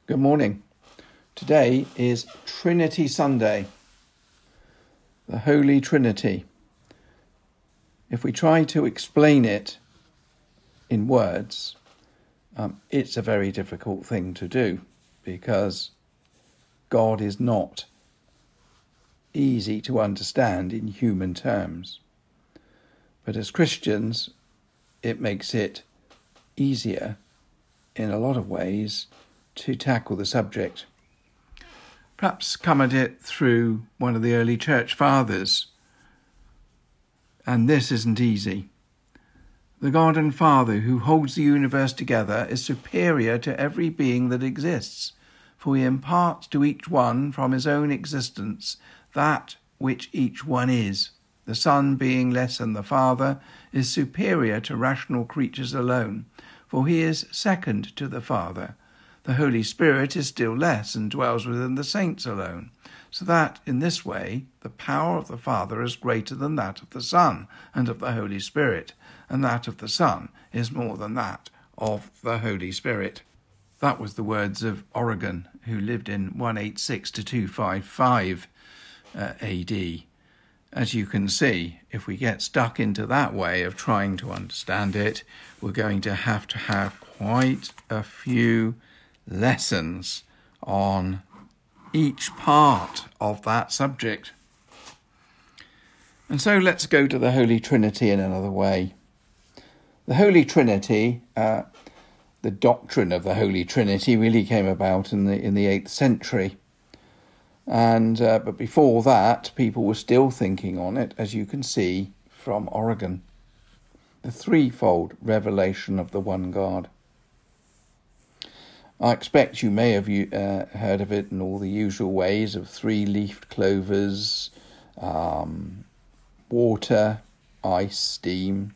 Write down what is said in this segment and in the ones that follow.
Good morning. Today is Trinity Sunday, the Holy Trinity. If we try to explain it in words, it's a very difficult thing to do because God is not easy to understand in human terms. But as Christians, it makes it easier in a lot of ways to tackle the subject. Perhaps come at it through one of the early church fathers. And this isn't easy. The God and Father who holds the universe together is superior to every being that exists, for he imparts to each one from his own existence that which each one is. The Son, being less than the Father, is superior to rational creatures alone, for he is second to the Father. The Holy Spirit is still less and dwells within the saints alone, so that, in this way, the power of the Father is greater than that of the Son and of the Holy Spirit, and that of the Son is more than that of the Holy Spirit. That was the words of Origen, who lived in 186 to 255 AD. As you can see, if we get stuck into that way of trying to understand it, we're going to have quite a few lessons on each part of that subject. And so let's go to the Holy Trinity in another way. The Holy Trinity, the doctrine of the Holy Trinity really came about in the 8th century. And but before that, people were still thinking on it, as you can see from Origen. The threefold revelation of the one God. I expect you may have heard of it in all the usual ways of three-leafed clovers, water, ice, steam.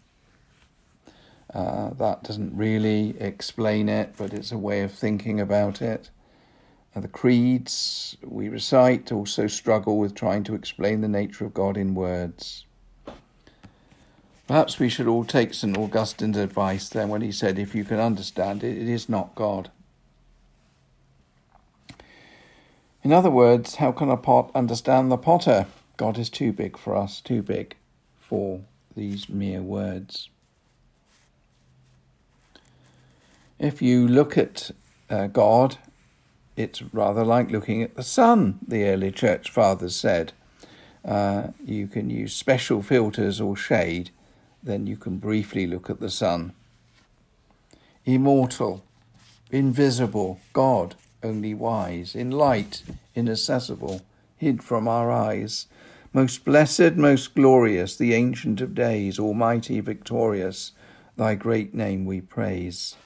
That doesn't really explain it, but it's a way of thinking about it. The creeds we recite also struggle with trying to explain the nature of God in words. Perhaps we should all take St. Augustine's advice then when he said, if you can understand it, it is not God. In other words, how can a pot understand the potter? God is too big for us, too big for these mere words. If you look at God, it's rather like looking at the sun, the early church fathers said. You can use special filters or shade, then you can briefly look at the sun. Immortal, invisible, God, only wise, in light, inaccessible, hid from our eyes. Most blessed, most glorious, the Ancient of Days, almighty, victorious, thy great name we praise.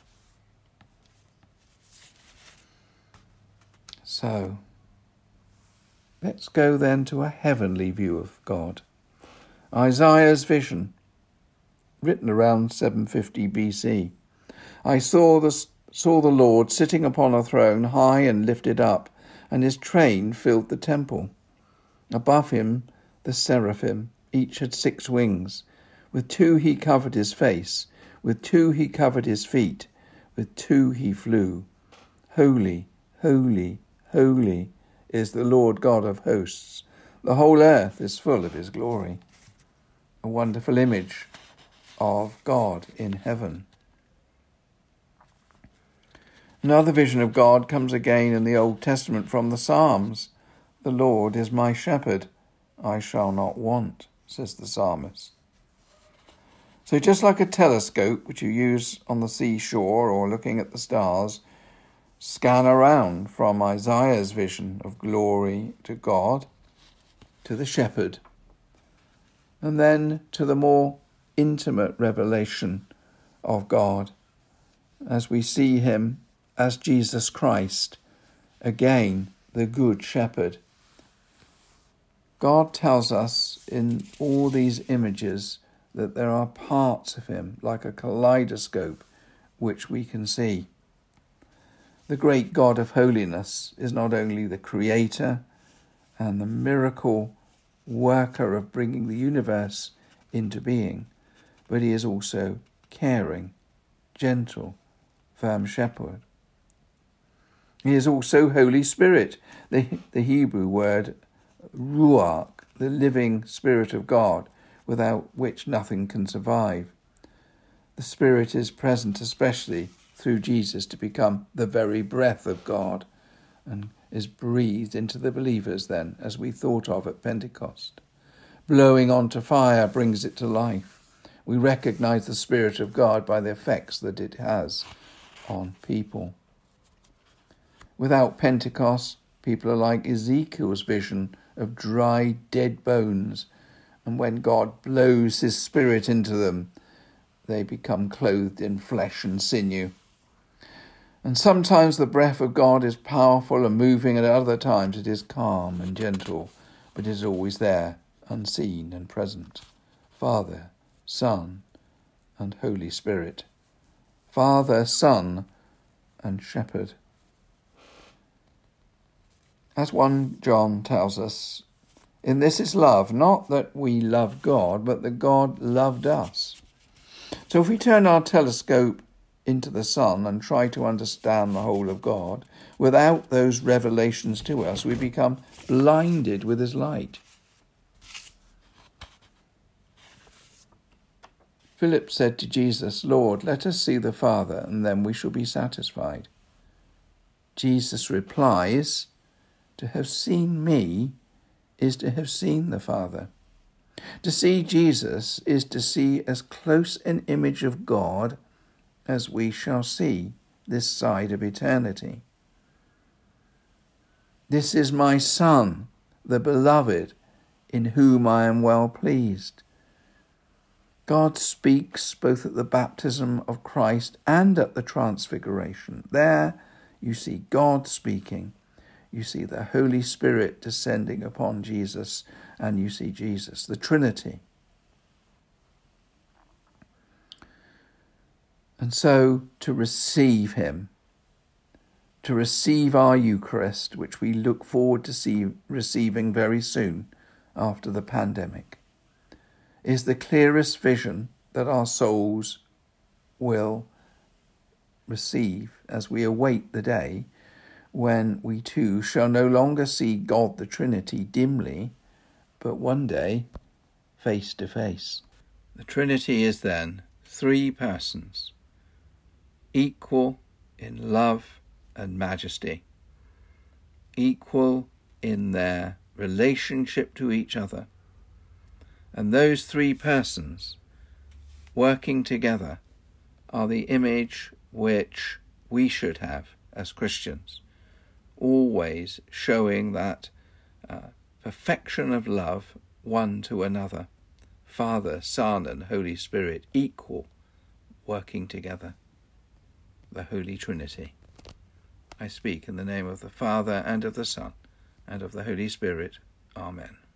So, let's go then to a heavenly view of God. Isaiah's vision, written around 750 BC. I saw the Lord sitting upon a throne, high and lifted up, and his train filled the temple. Above him the seraphim, each had 6 wings. With 2 he covered his face, with 2 he covered his feet, with 2 he flew. Holy, holy, holy is the Lord God of hosts. The whole earth is full of his glory. A wonderful image of God in heaven. Another vision of God comes again in the Old Testament from the Psalms. The Lord is my shepherd, I shall not want, says the psalmist. So just like a telescope, which you use on the seashore or looking at the stars, scan around from Isaiah's vision of glory to God, to the shepherd, and then to the more intimate revelation of God as we see him as Jesus Christ, again the Good Shepherd. God tells us in all these images that there are parts of him, like a kaleidoscope, which we can see. The great God of holiness is not only the creator and the miracle worker of bringing the universe into being, but he is also caring, gentle, firm shepherd. He is also Holy Spirit, the Hebrew word ruach, the living Spirit of God, without which nothing can survive. The Spirit is present especially through Jesus to become the very breath of God, and is breathed into the believers then, as we thought of at Pentecost. Blowing onto fire brings it to life. We recognise the Spirit of God by the effects that it has on people. Without Pentecost, people are like Ezekiel's vision of dry, dead bones, and when God blows his Spirit into them, they become clothed in flesh and sinew. And sometimes the breath of God is powerful and moving, and at other times it is calm and gentle, but is always there, unseen and present. Father, Son, and Holy Spirit. Father, Son, and Shepherd. As 1 John tells us, in this is love, not that we love God, but that God loved us. So if we turn our telescope into the sun and try to understand the whole of God, without those revelations to us, we become blinded with his light. Philip said to Jesus, Lord, let us see the Father, and then we shall be satisfied. Jesus replies, to have seen me is to have seen the Father. To see Jesus is to see as close an image of God as we shall see this side of eternity. This is my Son, the beloved, in whom I am well pleased. God speaks both at the baptism of Christ and at the transfiguration. There you see God speaking. You see the Holy Spirit descending upon Jesus, and you see Jesus, the Trinity. And so to receive him, to receive our Eucharist, which we look forward to receiving very soon after the pandemic, is the clearest vision that our souls will receive as we await the day when we too shall no longer see God the Trinity dimly, but one day face to face. The Trinity is then 3 persons, equal in love and majesty, equal in their relationship to each other. And those 3 persons working together are the image which we should have as Christians, always showing that perfection of love one to another. Father, Son, and Holy Spirit, equal, working together. The Holy Trinity. I speak in the name of the Father, and of the Son, and of the Holy Spirit. Amen.